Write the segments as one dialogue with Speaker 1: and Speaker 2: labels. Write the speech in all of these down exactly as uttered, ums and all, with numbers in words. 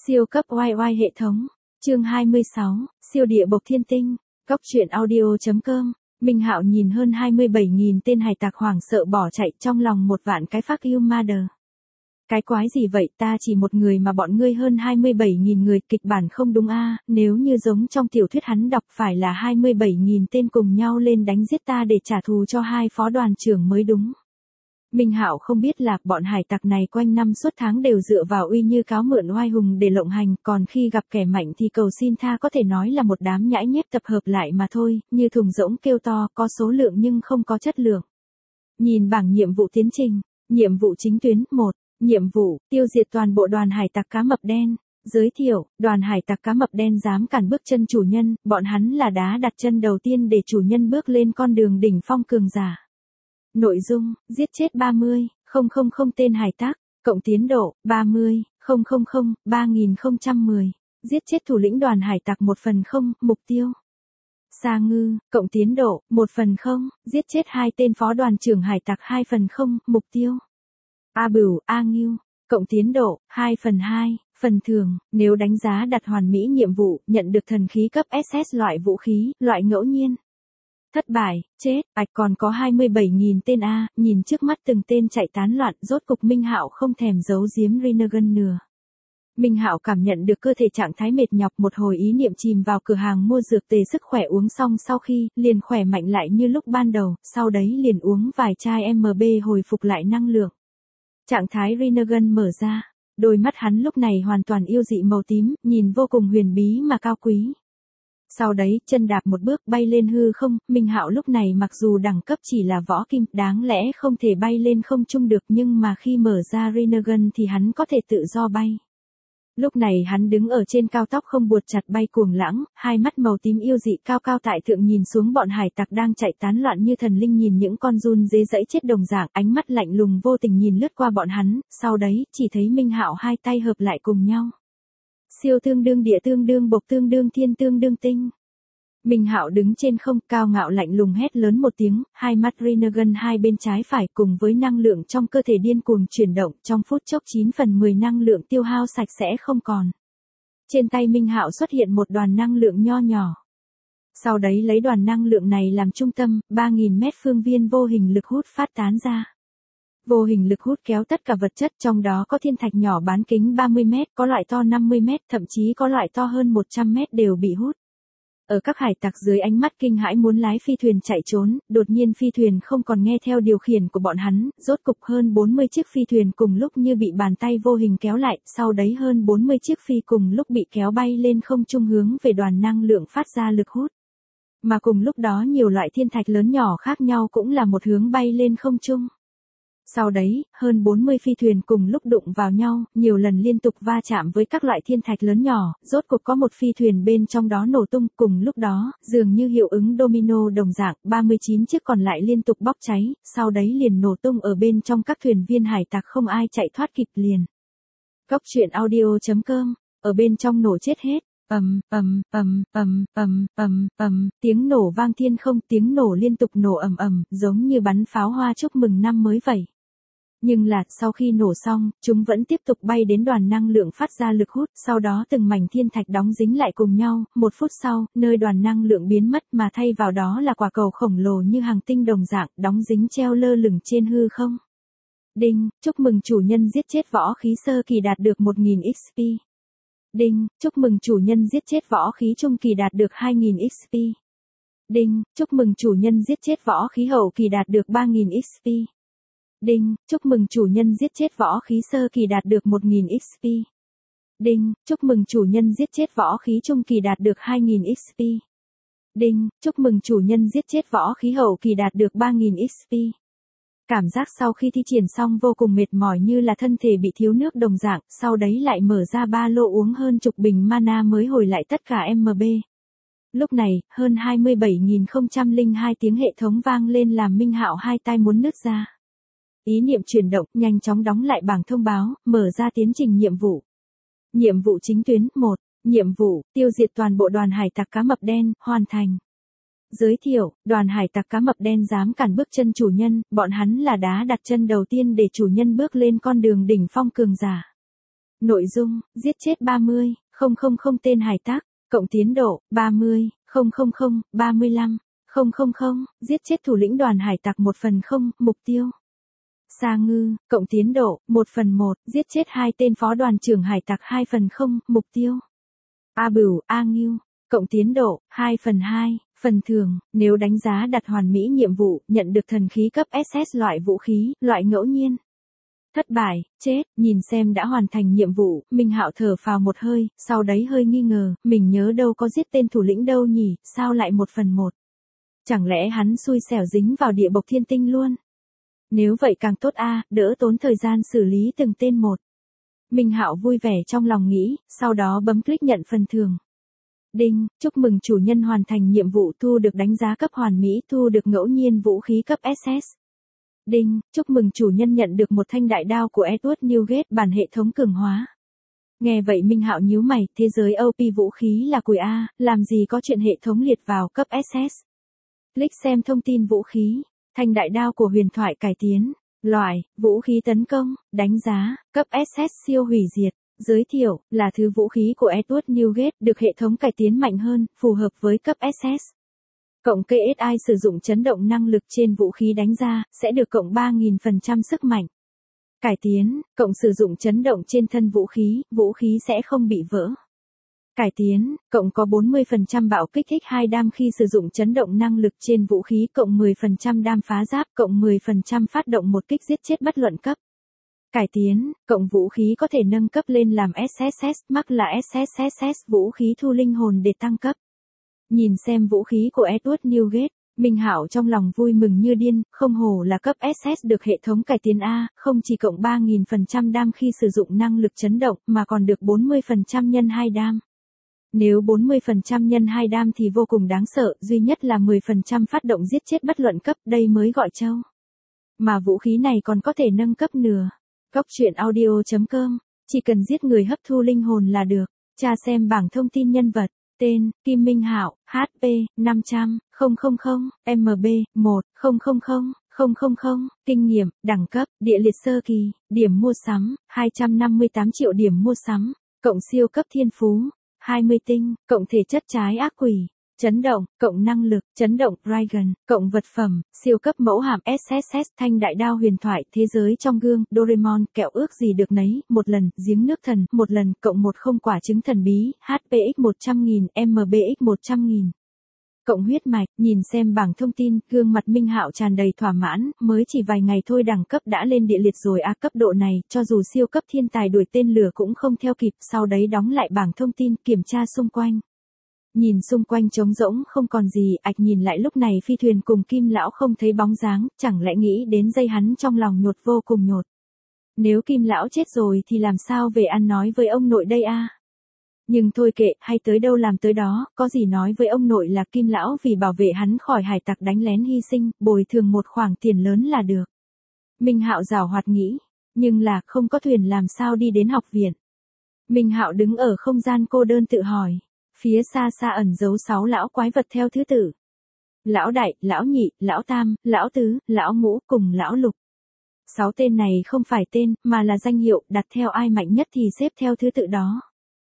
Speaker 1: Siêu cấp oai oai hệ thống. Chương hai mươi sáu, siêu địa bộc thiên tinh. Góc truyện audio chấm com. Minh Hạo nhìn hơn hai mươi bảy nghìn tên hải tặc hoảng sợ bỏ chạy, trong lòng một vạn cái fuck you mother. Cái quái gì vậy, ta chỉ một người mà bọn ngươi hơn hai mươi bảy nghìn người, kịch bản không đúng a, nếu như giống trong tiểu thuyết hắn đọc phải là hai mươi bảy nghìn tên cùng nhau lên đánh giết ta để trả thù cho hai phó đoàn trưởng mới đúng. Minh Hạo không biết là bọn hải tặc này quanh năm suốt tháng đều dựa vào uy như cáo mượn oai hùng để lộng hành, còn khi gặp kẻ mạnh thì cầu xin tha, có thể nói là một đám nhãi nhép tập hợp lại mà thôi, như thùng rỗng kêu to, có số lượng nhưng không có chất lượng. Nhìn bảng nhiệm vụ tiến trình, nhiệm vụ chính tuyến một, nhiệm vụ, tiêu diệt toàn bộ đoàn hải tặc cá mập đen. Giới thiệu, đoàn hải tặc cá mập đen dám cản bước chân chủ nhân, bọn hắn là đá đặt chân đầu tiên để chủ nhân bước lên con đường đỉnh phong cường giả. Nội dung, giết chết ba mươi nghìn tên hải tặc, cộng tiến độ, ba mươi nghìn, ba nghìn không trăm mười, giết chết thủ lĩnh đoàn hải tặc một phần không, mục tiêu. Sa Ngư, cộng tiến độ, một phần không, giết chết hai tên phó đoàn trưởng hải tặc hai phần không, mục tiêu. A Bửu, A Ngưu, cộng tiến độ, hai phần hai, phần thưởng, nếu đánh giá đặt hoàn mỹ nhiệm vụ, nhận được thần khí cấp ét ét loại vũ khí, loại ngẫu nhiên. Thất bại, chết, ạch còn có hai mươi bảy nghìn tên A, nhìn trước mắt từng tên chạy tán loạn, rốt cục Minh Hạo không thèm giấu giếm Rinnegan nửa. Minh Hạo cảm nhận được cơ thể trạng thái mệt nhọc, một hồi ý niệm chìm vào cửa hàng mua dược tề sức khỏe uống xong sau khi, liền khỏe mạnh lại như lúc ban đầu, sau đấy liền uống vài chai em bê hồi phục lại năng lượng. Trạng thái Rinnegan mở ra, đôi mắt hắn lúc này hoàn toàn yêu dị màu tím, nhìn vô cùng huyền bí mà cao quý. Sau đấy, chân đạp một bước bay lên hư không, Minh Hạo lúc này mặc dù đẳng cấp chỉ là võ kim, đáng lẽ không thể bay lên không trung được, nhưng mà khi mở ra Rinnegan thì hắn có thể tự do bay. Lúc này hắn đứng ở trên cao tốc không buột chặt bay cuồng lãng, hai mắt màu tím yêu dị cao cao tại thượng nhìn xuống bọn hải tặc đang chạy tán loạn như thần linh, nhìn những con giun dế dẫy chết đồng dạng, ánh mắt lạnh lùng vô tình nhìn lướt qua bọn hắn, sau đấy, chỉ thấy Minh Hạo hai tay hợp lại cùng nhau. Siêu tương đương địa tương đương bộc tương đương thiên tương đương tinh. Minh Hạo đứng trên không, cao ngạo lạnh lùng hét lớn một tiếng, hai mắt Rinnegan hai bên trái phải cùng với năng lượng trong cơ thể điên cuồng chuyển động, trong phút chốc chín phần mười năng lượng tiêu hao sạch sẽ không còn. Trên tay Minh Hạo xuất hiện một đoàn năng lượng nho nhỏ. Sau đấy lấy đoàn năng lượng này làm trung tâm, ba nghìn mét phương viên vô hình lực hút phát tán ra. Vô hình lực hút kéo tất cả vật chất, trong đó có thiên thạch nhỏ bán kính ba mươi mét, có loại to năm mươi mét, thậm chí có loại to hơn một trăm mét đều bị hút. Ở các hải tặc dưới ánh mắt kinh hãi muốn lái phi thuyền chạy trốn, đột nhiên phi thuyền không còn nghe theo điều khiển của bọn hắn, rốt cục hơn bốn mươi chiếc phi thuyền cùng lúc như bị bàn tay vô hình kéo lại, sau đấy hơn bốn mươi chiếc phi cùng lúc bị kéo bay lên không trung hướng về đoàn năng lượng phát ra lực hút. Mà cùng lúc đó nhiều loại thiên thạch lớn nhỏ khác nhau cũng là một hướng bay lên không trung. Sau đấy, hơn bốn mươi phi thuyền cùng lúc đụng vào nhau, nhiều lần liên tục va chạm với các loại thiên thạch lớn nhỏ, rốt cuộc có một phi thuyền bên trong đó nổ tung, cùng lúc đó, dường như hiệu ứng domino đồng dạng, ba mươi chín chiếc còn lại liên tục bốc cháy, sau đấy liền nổ tung ở bên trong các thuyền viên hải tặc, không ai chạy thoát kịp liền. Góc truyện audio chấm com, ở bên trong nổ chết hết. Ầm, ầm, ầm, ầm, ầm, ầm, ầm, tiếng nổ vang thiên không, tiếng nổ liên tục nổ ầm ầm, giống như bắn pháo hoa chúc mừng năm mới vậy. Nhưng là, sau khi nổ xong, chúng vẫn tiếp tục bay đến đoàn năng lượng phát ra lực hút, sau đó từng mảnh thiên thạch đóng dính lại cùng nhau, một phút sau, nơi đoàn năng lượng biến mất mà thay vào đó là quả cầu khổng lồ như hàng tinh đồng dạng, đóng dính treo lơ lửng trên hư không. Đinh, chúc mừng chủ nhân giết chết võ khí sơ kỳ đạt được một nghìn ích pê. Đinh, chúc mừng chủ nhân giết chết võ khí trung kỳ đạt được hai nghìn ích pê. Đinh, chúc mừng chủ nhân giết chết võ khí hậu kỳ đạt được ba nghìn ích pê. Đinh, chúc mừng chủ nhân giết chết võ khí sơ kỳ đạt được một nghìn ích pê. Đinh, chúc mừng chủ nhân giết chết võ khí trung kỳ đạt được hai nghìn ích pê. Đinh, chúc mừng chủ nhân giết chết võ khí hậu kỳ đạt được ba nghìn ích pê. Cảm giác sau khi thi triển xong vô cùng mệt mỏi như là thân thể bị thiếu nước đồng dạng, sau đấy lại mở ra ba lô uống hơn chục bình mana mới hồi lại tất cả em bê. Lúc này, hơn hai mươi bảy nghìn không trăm lẻ hai tiếng hệ thống vang lên làm Minh Hạo hai tai muốn nứt ra. Ý niệm chuyển động, nhanh chóng đóng lại bảng thông báo, mở ra tiến trình nhiệm vụ. Nhiệm vụ chính tuyến, một. Nhiệm vụ, tiêu diệt toàn bộ đoàn hải tặc cá mập đen, hoàn thành. Giới thiệu, đoàn hải tặc cá mập đen dám cản bước chân chủ nhân, bọn hắn là đá đặt chân đầu tiên để chủ nhân bước lên con đường đỉnh phong cường giả. Nội dung, giết chết ba mươi nghìn tên hải tặc, cộng tiến độ, ba mươi nghìn, ba mươi lăm nghìn, giết chết thủ lĩnh đoàn hải tặc một phần không, mục tiêu. Sa Ngư, cộng tiến độ, một phần một, giết chết hai tên phó đoàn trưởng hải tặc hai phần không, mục tiêu. A Bửu, A Ngưu, cộng tiến độ, hai phần hai, phần thưởng, nếu đánh giá đặt hoàn mỹ nhiệm vụ, nhận được thần khí cấp ét ét loại vũ khí, loại ngẫu nhiên. Thất bại, chết, nhìn xem đã hoàn thành nhiệm vụ, Minh Hạo thở phào một hơi, sau đấy hơi nghi ngờ, mình nhớ đâu có giết tên thủ lĩnh đâu nhỉ, sao lại một phần một. Chẳng lẽ hắn xui xẻo dính vào địa bộc thiên tinh luôn? Nếu vậy càng tốt a, đỡ tốn thời gian xử lý từng tên một. Minh Hạo vui vẻ trong lòng nghĩ, sau đó bấm click nhận phần thưởng. Đinh, chúc mừng chủ nhân hoàn thành nhiệm vụ thu được đánh giá cấp hoàn mỹ, thu được ngẫu nhiên vũ khí cấp ét ét. Đinh, chúc mừng chủ nhân nhận được một thanh đại đao của Edward Newgate bản hệ thống cường hóa. Nghe vậy Minh Hạo nhíu mày, thế giới ô pê vũ khí là cùi a, làm gì có chuyện hệ thống liệt vào cấp ét ét. Click xem thông tin vũ khí, thanh đại đao của huyền thoại cải tiến, loại, vũ khí tấn công, đánh giá, cấp ét ét siêu hủy diệt. Giới thiệu, là thứ vũ khí của Edward Newgate được hệ thống cải tiến mạnh hơn, phù hợp với cấp ét ét. Cộng ca ét i sử dụng chấn động năng lực trên vũ khí đánh ra, sẽ được cộng ba nghìn phần trăm sức mạnh. Cải tiến, cộng sử dụng chấn động trên thân vũ khí, vũ khí sẽ không bị vỡ. Cải tiến, cộng có bốn mươi phần trăm bạo kích x hai đam khi sử dụng chấn động năng lực trên vũ khí, cộng mười phần trăm đam phá giáp, cộng mười phần trăm phát động một kích giết chết bất luận cấp. Cải tiến, cộng vũ khí có thể nâng cấp lên làm ét ét ét, mắc là ét ét ét, vũ khí thu linh hồn để tăng cấp. Nhìn xem vũ khí của Edward Newgate, Minh Hạo trong lòng vui mừng như điên, không hổ là cấp ét ét được hệ thống cải tiến A, không chỉ cộng ba nghìn phần trăm đam khi sử dụng năng lực chấn động, mà còn được bốn mươi phần trăm nhân hai đam. Nếu bốn mươi phần trăm nhân hai đam thì vô cùng đáng sợ, duy nhất là mười phần trăm phát động giết chết bất luận cấp, đây mới gọi trâu. Mà vũ khí này còn có thể nâng cấp nửa. Góc truyện audio chấm com, chỉ cần giết người hấp thu linh hồn là được. Tra xem bảng thông tin nhân vật. Tên, Kim Minh Hạo, hát pê, năm trăm, nghìn, em bê, một, nghìn, kinh nghiệm, đẳng cấp, địa liệt sơ kỳ, điểm mua sắm, hai trăm năm mươi tám triệu điểm mua sắm, cộng siêu cấp thiên phú, hai mươi tinh, cộng thể chất trái ác quỷ, chấn động, cộng năng lực, chấn động Dragon, cộng vật phẩm, siêu cấp mẫu hạm ét ét ét, thanh đại đao huyền thoại, thế giới trong gương, Doraemon, kẹo ước gì được nấy, một lần, giếng nước thần, một lần, cộng một không quả trứng thần bí, hát pê ích một trăm nghìn, em bê ích một trăm nghìn. Cộng huyết mạch, nhìn xem bảng thông tin, gương mặt Minh Hạo tràn đầy thỏa mãn, mới chỉ vài ngày thôi đẳng cấp đã lên địa liệt rồi a, cấp độ này, cho dù siêu cấp thiên tài đuổi tên lửa cũng không theo kịp, sau đấy đóng lại bảng thông tin, kiểm tra xung quanh. Nhìn xung quanh trống rỗng không còn gì, ạch nhìn lại lúc này phi thuyền cùng Kim Lão không thấy bóng dáng, chẳng lẽ nghĩ đến dây hắn trong lòng nhột vô cùng nhột. Nếu Kim Lão chết rồi thì làm sao về ăn nói với ông nội đây a? Nhưng thôi kệ, hay tới đâu làm tới đó, có gì nói với ông nội là Kim Lão vì bảo vệ hắn khỏi hải tặc đánh lén hy sinh, bồi thường một khoản tiền lớn là được. Minh Hạo giảo hoạt nghĩ, nhưng là không có thuyền làm sao đi đến học viện. Minh Hạo đứng ở không gian cô đơn tự hỏi. Phía xa xa ẩn giấu sáu lão quái vật theo thứ tự. Lão đại, lão nhị, lão tam, lão tứ, lão ngũ cùng lão lục. Sáu tên này không phải tên, mà là danh hiệu, đặt theo ai mạnh nhất thì xếp theo thứ tự đó.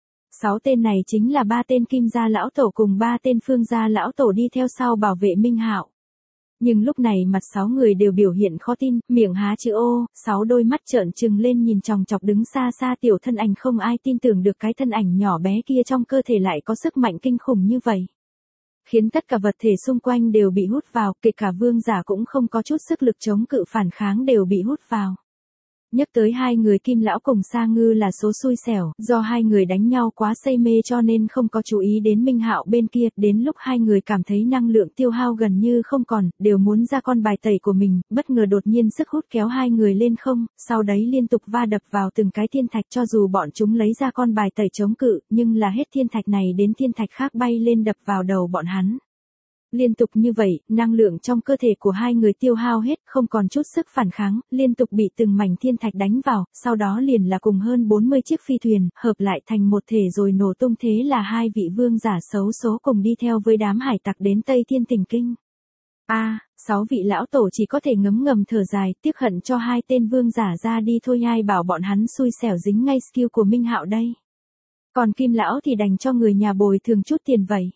Speaker 1: Sáu tên này chính là ba tên Kim gia lão tổ cùng ba tên Phương gia lão tổ đi theo sau bảo vệ Minh Hạo. Nhưng lúc này mặt sáu người đều biểu hiện khó tin, miệng há chữ ô, sáu đôi mắt trợn trừng lên nhìn chòng chọc đứng xa xa tiểu thân ảnh, không ai tin tưởng được cái thân ảnh nhỏ bé kia trong cơ thể lại có sức mạnh kinh khủng như vậy. Khiến tất cả vật thể xung quanh đều bị hút vào, kể cả vương giả cũng không có chút sức lực chống cự phản kháng đều bị hút vào. Nhắc tới hai người Kim Lão cùng Sa Ngư là số xui xẻo, do hai người đánh nhau quá say mê cho nên không có chú ý đến Minh Hạo bên kia, đến lúc hai người cảm thấy năng lượng tiêu hao gần như không còn, đều muốn ra con bài tẩy của mình, bất ngờ đột nhiên sức hút kéo hai người lên không, sau đấy liên tục va đập vào từng cái thiên thạch, cho dù bọn chúng lấy ra con bài tẩy chống cự, nhưng là hết thiên thạch này đến thiên thạch khác bay lên đập vào đầu bọn hắn. Liên tục như vậy, năng lượng trong cơ thể của hai người tiêu hao hết, không còn chút sức phản kháng, liên tục bị từng mảnh thiên thạch đánh vào, sau đó liền là cùng hơn bốn mươi chiếc phi thuyền, hợp lại thành một thể rồi nổ tung, thế là hai vị vương giả xấu số cùng đi theo với đám hải tặc đến Tây Thiên Tình Kinh. A, Sáu vị lão tổ chỉ có thể ngấm ngầm thở dài, tiếc hận cho hai tên vương giả ra đi thôi, ai bảo bọn hắn xui xẻo dính ngay skill của Minh Hạo đây. Còn Kim lão thì đành cho người nhà bồi thường chút tiền vậy.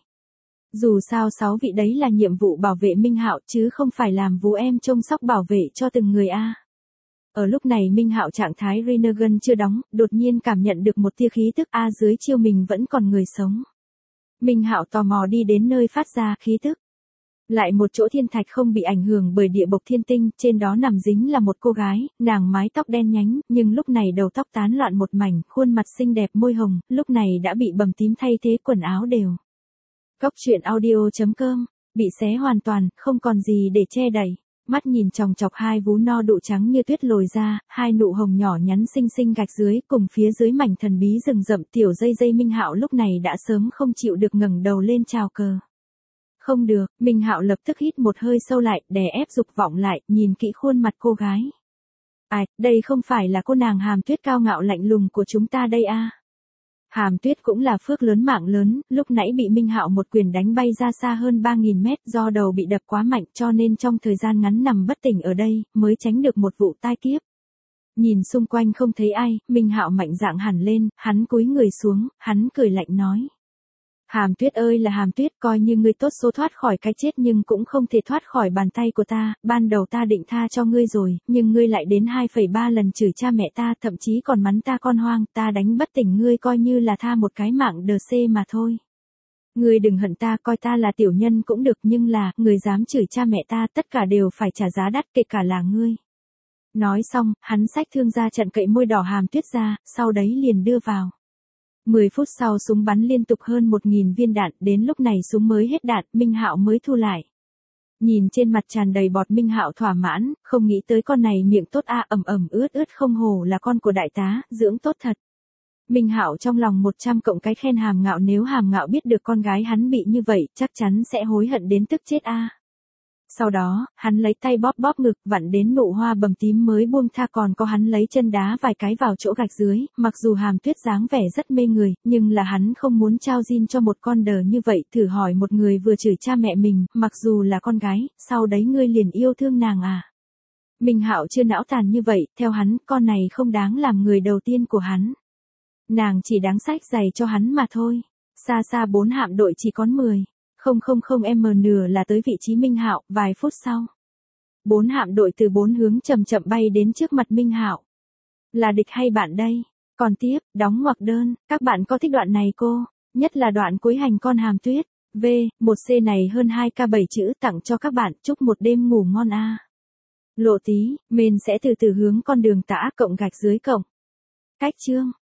Speaker 1: Dù sao sáu vị đấy là nhiệm vụ bảo vệ Minh Hạo chứ không phải làm vú em trông sóc bảo vệ cho từng người a. Ở lúc này Minh Hạo trạng thái Renegan chưa đóng, đột nhiên cảm nhận được một tia khí tức a dưới chiêu mình vẫn còn người sống. Minh Hạo tò mò đi đến nơi phát ra khí tức. Lại một chỗ thiên thạch không bị ảnh hưởng bởi địa bộc thiên tinh, trên đó nằm dính là một cô gái, nàng mái tóc đen nhánh, nhưng lúc này đầu tóc tán loạn một mảnh, khuôn mặt xinh đẹp môi hồng, lúc này đã bị bầm tím thay thế quần áo đều. Góc truyện audio chấm com, bị xé hoàn toàn, không còn gì để che đậy. Mắt nhìn chòng chọc hai vú no đụ trắng như tuyết lồi ra, hai nụ hồng nhỏ nhắn xinh xinh gạch dưới, cùng phía dưới mảnh thần bí rừng rậm tiểu dây dây Minh Hạo lúc này đã sớm không chịu được ngẩng đầu lên chào cờ. Không được, Minh Hạo lập tức hít một hơi sâu lại, đè ép dục vọng lại, nhìn kỹ khuôn mặt cô gái. Ai, đây không phải là cô nàng Hàm Tuyết cao ngạo lạnh lùng của chúng ta đây a? À? Hàm Tuyết cũng là phước lớn mạng lớn, lúc nãy bị Minh Hạo một quyền đánh bay ra xa hơn ba nghìn mét do đầu bị đập quá mạnh cho nên trong thời gian ngắn nằm bất tỉnh ở đây, mới tránh được một vụ tai kiếp. Nhìn xung quanh không thấy ai, Minh Hạo mạnh dạn hẳn lên, hắn cúi người xuống, hắn cười lạnh nói. Hàm Tuyết ơi là Hàm Tuyết, coi như ngươi tốt số thoát khỏi cái chết nhưng cũng không thể thoát khỏi bàn tay của ta, ban đầu ta định tha cho ngươi rồi, nhưng ngươi lại đến hai phẩy ba lần chửi cha mẹ ta, thậm chí còn mắng ta con hoang, ta đánh bất tỉnh ngươi coi như là tha một cái mạng đờ xê mà thôi. Ngươi đừng hận ta, coi ta là tiểu nhân cũng được, nhưng là, người dám chửi cha mẹ ta tất cả đều phải trả giá đắt, kể cả là ngươi. Nói xong, hắn xách thương ra trận cậy môi đỏ Hàm Tuyết ra, sau đấy liền đưa vào. mười phút sau súng bắn liên tục hơn một nghìn viên đạn, đến lúc này súng mới hết đạn, Minh Hạo mới thu lại. Nhìn trên mặt tràn đầy bọt Minh Hạo thỏa mãn, không nghĩ tới con này miệng tốt a, ẩm ẩm ướt ướt không hổ là con của đại tá, dưỡng tốt thật. Minh Hạo trong lòng một trăm cộng cái khen Hàm Ngạo, nếu Hàm Ngạo biết được con gái hắn bị như vậy, chắc chắn sẽ hối hận đến tức chết a. Sau đó, hắn lấy tay bóp bóp ngực, vặn đến nụ hoa bầm tím mới buông tha, còn có hắn lấy chân đá vài cái vào chỗ gạch dưới, mặc dù Hàm Tuyết dáng vẻ rất mê người, nhưng là hắn không muốn trao zin cho một con đờ như vậy, thử hỏi một người vừa chửi cha mẹ mình, mặc dù là con gái, sau đấy ngươi liền yêu thương nàng à. Minh Hạo chưa não tàn như vậy, theo hắn, con này không đáng làm người đầu tiên của hắn. Nàng chỉ đáng sách giày cho hắn mà thôi. Xa xa bốn hạm đội chỉ có mười. Không không không m nửa là tới vị trí Minh Hạo, vài phút sau. Bốn hạm đội từ bốn hướng chậm chậm bay đến trước mặt Minh Hạo. Là địch hay bạn đây? Còn tiếp, đóng ngoặc đơn, các bạn có thích đoạn này cô? Nhất là đoạn cuối hành con Hàm Tuyết. V, một C này hơn hai k bảy chữ tặng cho các bạn, chúc một đêm ngủ ngon a. Lộ tí, mình sẽ từ từ hướng con đường tả cộng gạch dưới cộng. Cách chương.